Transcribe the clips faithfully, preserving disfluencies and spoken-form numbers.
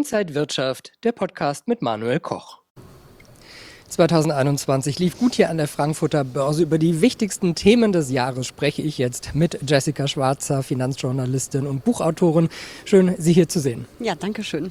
Inside Wirtschaft, der Podcast mit Manuel Koch. zwanzig einundzwanzig lief gut hier an der Frankfurter Börse. Über die wichtigsten Themen des Jahres spreche ich jetzt mit Jessica Schwarzer, Finanzjournalistin und Buchautorin. Schön, Sie hier zu sehen. Ja, danke schön.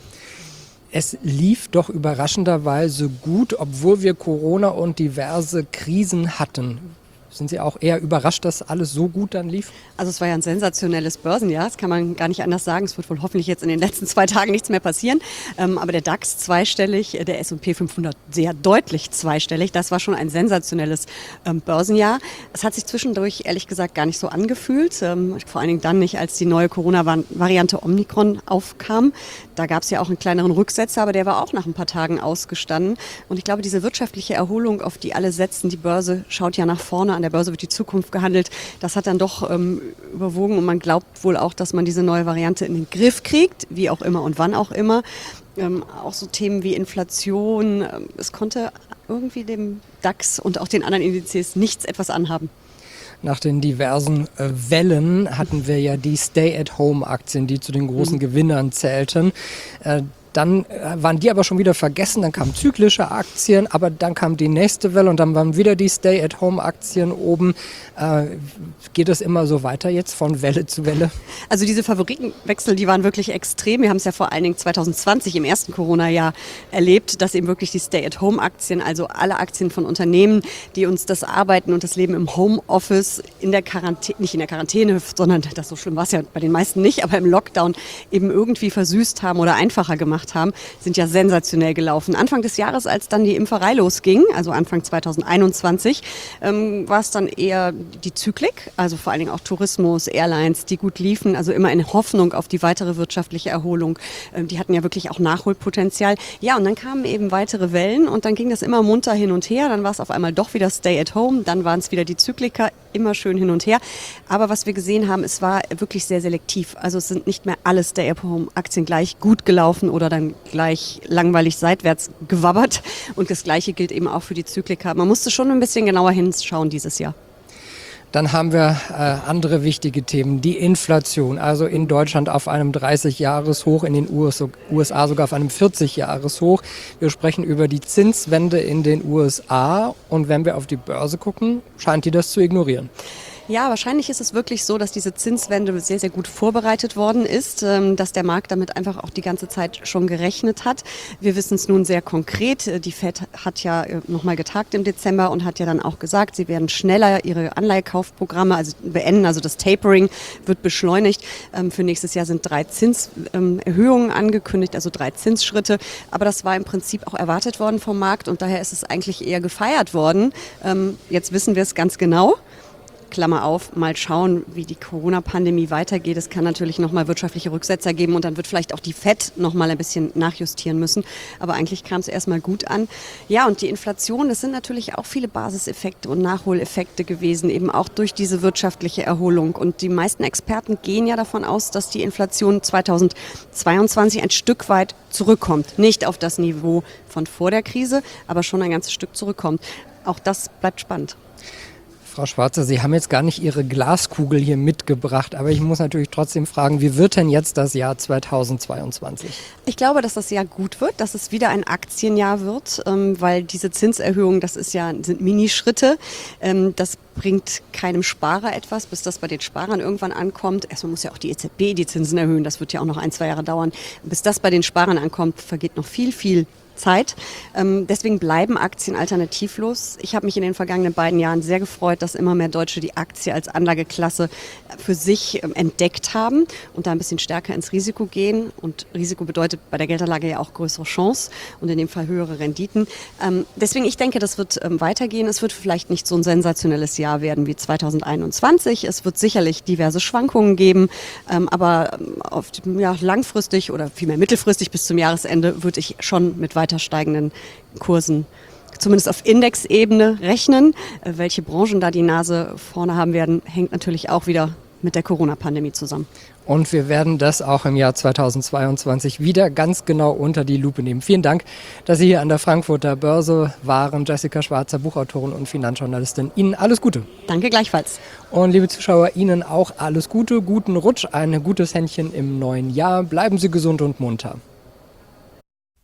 Es lief doch überraschenderweise gut, obwohl wir Corona und diverse Krisen hatten. Sind Sie auch eher überrascht, dass alles so gut dann lief? Also es war ja ein sensationelles Börsenjahr, das kann man gar nicht anders sagen. Es wird wohl hoffentlich jetzt in den letzten zwei Tagen nichts mehr passieren. Ähm, aber der DAX zweistellig, der S und P fünfhundert sehr deutlich zweistellig. Das war schon ein sensationelles ähm, Börsenjahr. Es hat sich zwischendurch ehrlich gesagt gar nicht so angefühlt. Ähm, vor allen Dingen dann nicht, als die neue Corona-Variante Omikron aufkam. Da gab es ja auch einen kleineren Rücksetzer, aber der war auch nach ein paar Tagen ausgestanden. Und ich glaube, diese wirtschaftliche Erholung, auf die alle setzen, die Börse schaut ja nach vorne, an der Börse wird die Zukunft gehandelt. Das hat dann doch ähm, überwogen und man glaubt wohl auch, dass man diese neue Variante in den Griff kriegt, wie auch immer und wann auch immer. Ähm, auch so Themen wie Inflation, ähm, es konnte irgendwie dem DAX und auch den anderen Indizes nichts etwas anhaben. Nach den diversen äh, Wellen hatten wir ja die Stay-at-Home-Aktien, die zu den großen mhm. Gewinnern zählten. Äh, Dann waren die aber schon wieder vergessen, dann kamen zyklische Aktien, aber dann kam die nächste Welle und dann waren wieder die Stay-at-Home-Aktien oben. Äh, geht es immer so weiter jetzt von Welle zu Welle? Also diese Favoritenwechsel, die waren wirklich extrem. Wir haben es ja vor allen Dingen zwanzig zwanzig im ersten Corona-Jahr erlebt, dass eben wirklich die Stay-at-Home-Aktien, also alle Aktien von Unternehmen, die uns das Arbeiten und das Leben im Homeoffice in der Quarantäne, nicht in der Quarantäne, sondern das so schlimm war es ja bei den meisten nicht, aber im Lockdown eben irgendwie versüßt haben oder einfacher gemacht haben, sind ja sensationell gelaufen. Anfang des Jahres, als dann die Impferei losging, also Anfang zwanzig einundzwanzig, ähm, war es dann eher die Zyklik, also vor allen Dingen auch Tourismus, Airlines, die gut liefen, also immer in Hoffnung auf die weitere wirtschaftliche Erholung. Ähm, die hatten ja wirklich auch Nachholpotenzial. Ja, und dann kamen eben weitere Wellen und dann ging das immer munter hin und her. Dann war es auf einmal doch wieder Stay at Home, dann waren es wieder die Zykliker, immer schön hin und her. Aber was wir gesehen haben, es war wirklich sehr selektiv. Also es sind nicht mehr alle Stay-at-Home-Aktien gleich gut gelaufen oder dann gleich langweilig seitwärts gewabbert. Und das Gleiche gilt eben auch für die Zykliker. Man musste schon ein bisschen genauer hinschauen dieses Jahr. Dann haben wir äh, andere wichtige Themen. Die Inflation, also in Deutschland auf einem dreißig-Jahres-Hoch, in den U S A sogar auf einem vierzig-Jahres-Hoch. Wir sprechen über die Zinswende in den U S A und wenn wir auf die Börse gucken, scheint die das zu ignorieren. Ja, wahrscheinlich ist es wirklich so, dass diese Zinswende sehr, sehr gut vorbereitet worden ist, dass der Markt damit einfach auch die ganze Zeit schon gerechnet hat. Wir wissen es nun sehr konkret. Die Fed hat ja nochmal getagt im Dezember und hat ja dann auch gesagt, sie werden schneller ihre Anleihekaufprogramme also beenden. Also das Tapering wird beschleunigt. Für nächstes Jahr sind drei Zinserhöhungen angekündigt, also drei Zinsschritte. Aber das war im Prinzip auch erwartet worden vom Markt und daher ist es eigentlich eher gefeiert worden. Jetzt wissen wir es ganz genau. Klammer auf, mal schauen, wie die Corona-Pandemie weitergeht. Es kann natürlich nochmal wirtschaftliche Rücksetzer geben und dann wird vielleicht auch die Fed nochmal ein bisschen nachjustieren müssen. Aber eigentlich kam es erstmal gut an. Ja, und die Inflation, das sind natürlich auch viele Basiseffekte und Nachholeffekte gewesen, eben auch durch diese wirtschaftliche Erholung. Und die meisten Experten gehen ja davon aus, dass die Inflation zweitausendzweiundzwanzig ein Stück weit zurückkommt. Nicht auf das Niveau von vor der Krise, aber schon ein ganzes Stück zurückkommt. Auch das bleibt spannend. Frau Schwarzer, Sie haben jetzt gar nicht Ihre Glaskugel hier mitgebracht, aber ich muss natürlich trotzdem fragen, wie wird denn jetzt das Jahr zweitausendzweiundzwanzig? Ich glaube, dass das Jahr gut wird, dass es wieder ein Aktienjahr wird, weil diese Zinserhöhungen, das ist ja, sind Minischritte. Das bringt keinem Sparer etwas, bis das bei den Sparern irgendwann ankommt. Erstmal muss ja auch die E Z B die Zinsen erhöhen, das wird ja auch noch ein, zwei Jahre dauern. Bis das bei den Sparern ankommt, vergeht noch viel, viel Zeit. Ähm, deswegen bleiben Aktien alternativlos. Ich habe mich in den vergangenen beiden Jahren sehr gefreut, dass immer mehr Deutsche die Aktie als Anlageklasse für sich ähm, entdeckt haben und da ein bisschen stärker ins Risiko gehen. Und Risiko bedeutet bei der Geldanlage ja auch größere Chance und in dem Fall höhere Renditen. Ähm, deswegen, ich denke, das wird ähm, weitergehen. Es wird vielleicht nicht so ein sensationelles Jahr werden wie zwanzig einundzwanzig. Es wird sicherlich diverse Schwankungen geben, ähm, aber auf, ja, langfristig oder vielmehr mittelfristig bis zum Jahresende würde ich schon mit weiter steigenden Kursen, zumindest auf Indexebene, rechnen. Welche Branchen da die Nase vorne haben werden, hängt natürlich auch wieder mit der Corona-Pandemie zusammen. Und wir werden das auch im Jahr zweitausendzweiundzwanzig wieder ganz genau unter die Lupe nehmen. Vielen Dank, dass Sie hier an der Frankfurter Börse waren. Jessica Schwarzer, Buchautorin und Finanzjournalistin. Ihnen alles Gute. Danke gleichfalls. Und liebe Zuschauer, Ihnen auch alles Gute, guten Rutsch, ein gutes Händchen im neuen Jahr. Bleiben Sie gesund und munter.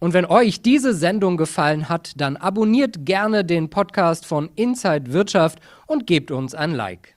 Und wenn euch diese Sendung gefallen hat, dann abonniert gerne den Podcast von Inside Wirtschaft und gebt uns ein Like.